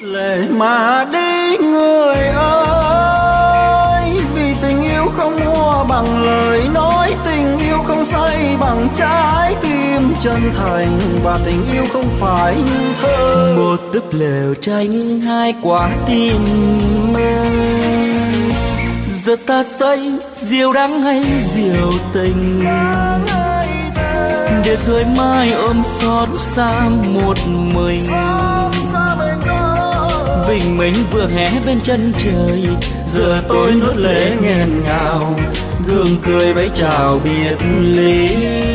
lệ mà đi người ơi, vì tình yêu không mua bằng lời nói, tình yêu không say bằng trái tim chân thành, và tình yêu không phải như thơ một túp lều tranh hai quả tim mê. Giờ ta say diều đắng hay diều tình, để rồi mai ôm xót xa một mình. Bình minh vừa hé bên chân trời, giờ tôi nuốt lệ nghẹn ngào, gương cười vẫy chào biệt ly.